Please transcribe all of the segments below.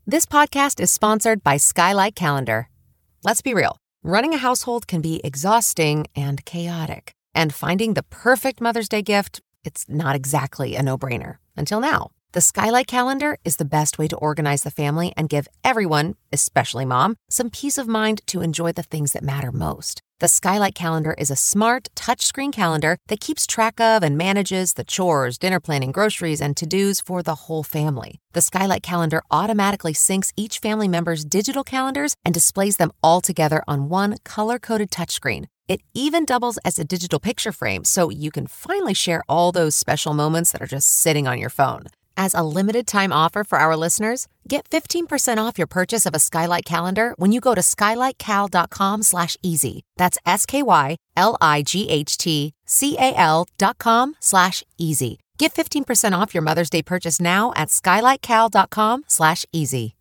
This podcast is sponsored by Skylight Calendar. Let's be real. Running a household can be exhausting and chaotic. And finding the perfect Mother's Day gift, it's not exactly a no-brainer. Until now. The Skylight Calendar is the best way to organize the family and give everyone, especially mom, some peace of mind to enjoy the things that matter most. The Skylight Calendar is a smart, touchscreen calendar that keeps track of and manages the chores, dinner planning, groceries, and to-dos for the whole family. The Skylight Calendar automatically syncs each family member's digital calendars and displays them all together on one color-coded touchscreen. It even doubles as a digital picture frame, so you can finally share all those special moments that are just sitting on your phone. As a limited-time offer for our listeners, get 15% off your purchase of a Skylight Calendar when you go to skylightcal.com/easy. That's SKYLIGHTCAL.com/easy. Get 15% off your Mother's Day purchase now at skylightcal.com/easy.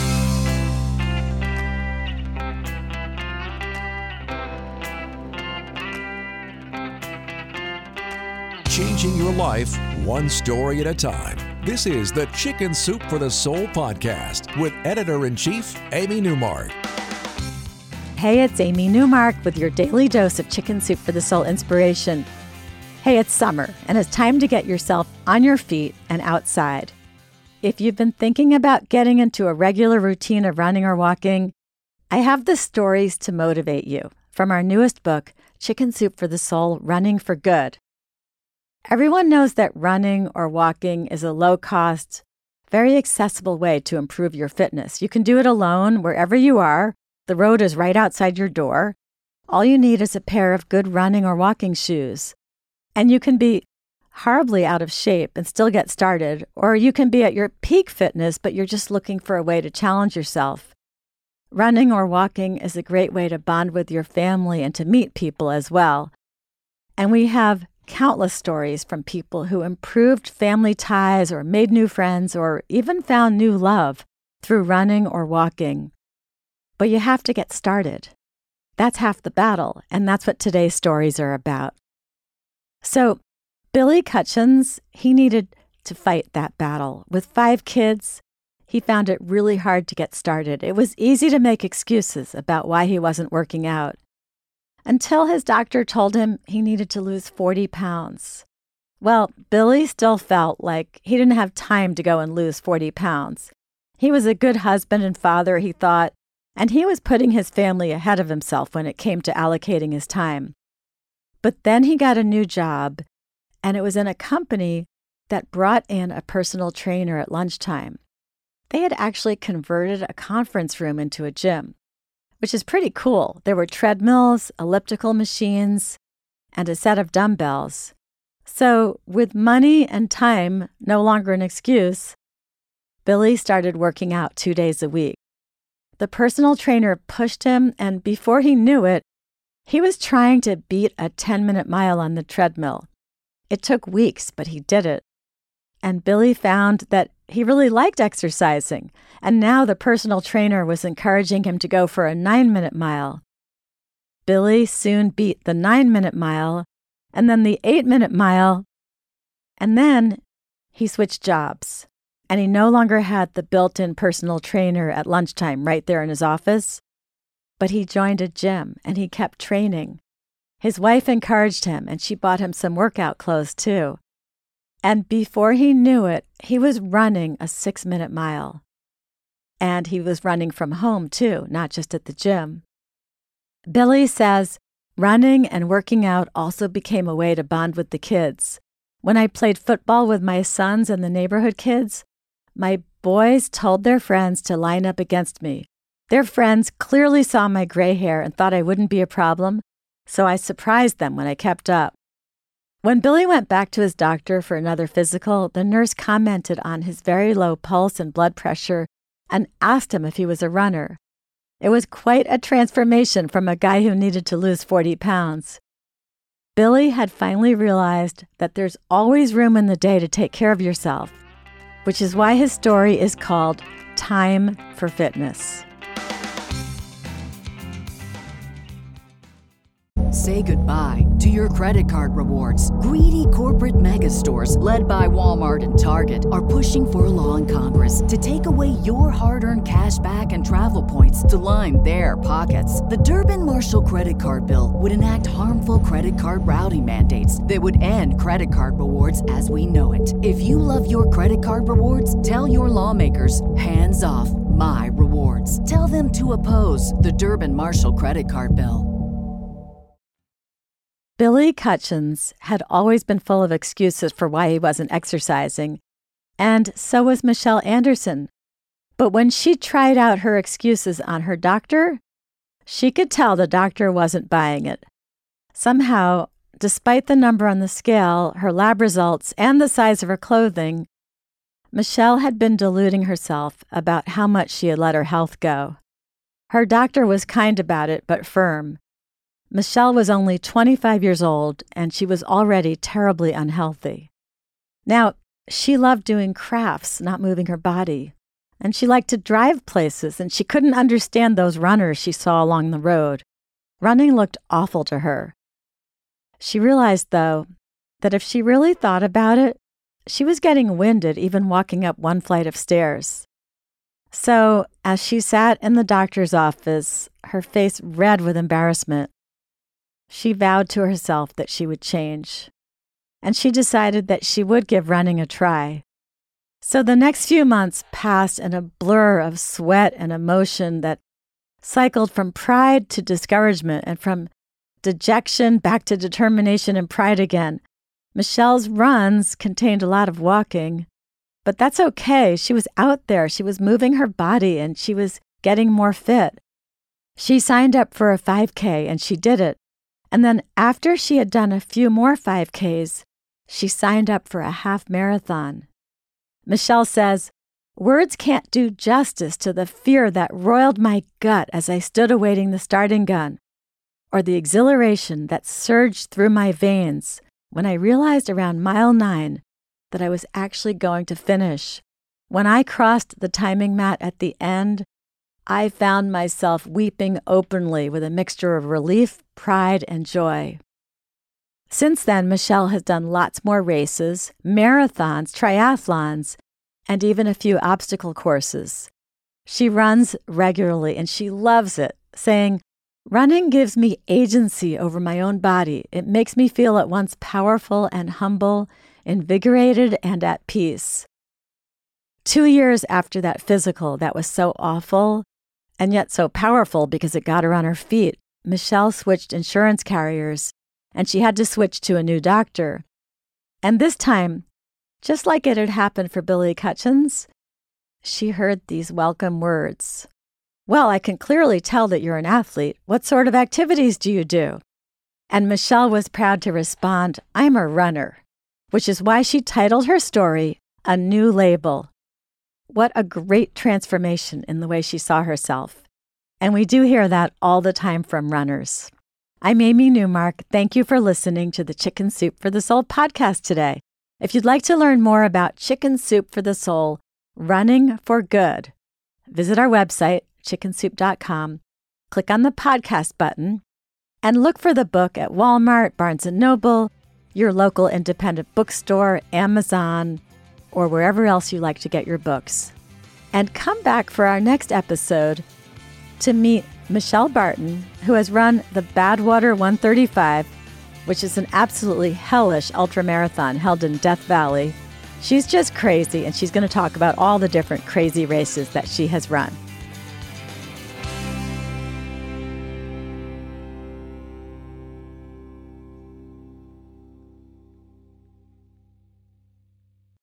Changing your life one story at a time. This is the Chicken Soup for the Soul podcast with Editor-in-Chief Amy Newmark. Hey, it's Amy Newmark with your daily dose of Chicken Soup for the Soul inspiration. Hey, it's summer, and it's time to get yourself on your feet and outside. If you've been thinking about getting into a regular routine of running or walking, I have the stories to motivate you from our newest book, Chicken Soup for the Soul, Running for Good. Everyone knows that running or walking is a low-cost, very accessible way to improve your fitness. You can do it alone wherever you are. The road is right outside your door. All you need is a pair of good running or walking shoes. And you can be horribly out of shape and still get started, or you can be at your peak fitness, but you're just looking for a way to challenge yourself. Running or walking is a great way to bond with your family and to meet people as well. And we have countless stories from people who improved family ties or made new friends or even found new love through running or walking. But you have to get started. That's half the battle, and that's what today's stories are about. So, Billy Cutchins, he needed to fight that battle. With 5 kids, he found it really hard to get started. It was easy to make excuses about why he wasn't working out, until his doctor told him he needed to lose 40 pounds. Well, Billy still felt like he didn't have time to go and lose 40 pounds. He was a good husband and father, he thought, and he was putting his family ahead of himself when it came to allocating his time. But then he got a new job, and it was in a company that brought in a personal trainer at lunchtime. They had actually converted a conference room into a gym, which is pretty cool. There were treadmills, elliptical machines, and a set of dumbbells. So, with money and time no longer an excuse, Billy started working out 2 days a week. The personal trainer pushed him, and before he knew it, he was trying to beat a 10-minute mile on the treadmill. It took weeks, but he did it. And Billy found that he really liked exercising, and now the personal trainer was encouraging him to go for a 9-minute mile. Billy soon beat the 9-minute mile, and then the 8-minute mile, and then he switched jobs, and he no longer had the built-in personal trainer at lunchtime right there in his office, but he joined a gym, and he kept training. His wife encouraged him, and she bought him some workout clothes too. And before he knew it, he was running a 6-minute mile. And he was running from home too, not just at the gym. Billy says, running and working out also became a way to bond with the kids. When I played football with my sons and the neighborhood kids, my boys told their friends to line up against me. Their friends clearly saw my gray hair and thought I wouldn't be a problem, so I surprised them when I kept up. When Billy went back to his doctor for another physical, the nurse commented on his very low pulse and blood pressure and asked him if he was a runner. It was quite a transformation from a guy who needed to lose 40 pounds. Billy had finally realized that there's always room in the day to take care of yourself, which is why his story is called Time for Fitness. say goodbye to your credit card rewards. Greedy corporate mega stores, led by Walmart and Target, are pushing for a law in Congress to take away your hard-earned cash back and travel points to line their pockets. The Durbin-Marshall credit card bill would enact harmful credit card routing mandates that would end credit card rewards as we know it. If you love your credit card rewards, tell your lawmakers, hands off my rewards. Tell them to oppose the Durbin-Marshall credit card bill. Billy Cutchins had always been full of excuses for why he wasn't exercising, and so was Michelle Anderson. But when she tried out her excuses on her doctor, she could tell the doctor wasn't buying it. Somehow, despite the number on the scale, her lab results, and the size of her clothing, Michelle had been deluding herself about how much she had let her health go. Her doctor was kind about it, but firm. Michelle was only 25 years old, and she was already terribly unhealthy. Now, she loved doing crafts, not moving her body. And she liked to drive places, and she couldn't understand those runners she saw along the road. Running looked awful to her. She realized, though, that if she really thought about it, she was getting winded even walking up one flight of stairs. So, as she sat in the doctor's office, her face red with embarrassment, she vowed to herself that she would change. And she decided that she would give running a try. So the next few months passed in a blur of sweat and emotion that cycled from pride to discouragement and from dejection back to determination and pride again. Michelle's runs contained a lot of walking, but that's okay. She was out there. She was moving her body, and she was getting more fit. She signed up for a 5K, and she did it. And then after she had done a few more 5Ks, she signed up for a half marathon. Michelle says, "Words can't do justice to the fear that roiled my gut as I stood awaiting the starting gun, or the exhilaration that surged through my veins when I realized around mile 9 that I was actually going to finish. When I crossed the timing mat at the end, I found myself weeping openly with a mixture of relief, pride, and joy." Since then, Michelle has done lots more races, marathons, triathlons, and even a few obstacle courses. She runs regularly, and she loves it, saying, "Running gives me agency over my own body. It makes me feel at once powerful and humble, invigorated and at peace." 2 years after that physical that was so awful, and yet so powerful because it got her on her feet, Michelle switched insurance carriers, and she had to switch to a new doctor. And this time, just like it had happened for Billy Cutchins, she heard these welcome words. "Well, I can clearly tell that you're an athlete. What sort of activities do you do?" And Michelle was proud to respond, "I'm a runner," which is why she titled her story, "A New Label." What a great transformation in the way she saw herself. And we do hear that all the time from runners. I'm Amy Newmark. Thank you for listening to the Chicken Soup for the Soul podcast today. If you'd like to learn more about Chicken Soup for the Soul, running for good, visit our website, chickensoup.com, click on the podcast button, and look for the book at Walmart, Barnes & Noble, your local independent bookstore, Amazon, or wherever else you like to get your books. And come back for our next episode to meet Michelle Barton, who has run the Badwater 135, which is an absolutely hellish ultramarathon held in Death Valley. She's just crazy, and she's going to talk about all the different crazy races that she has run.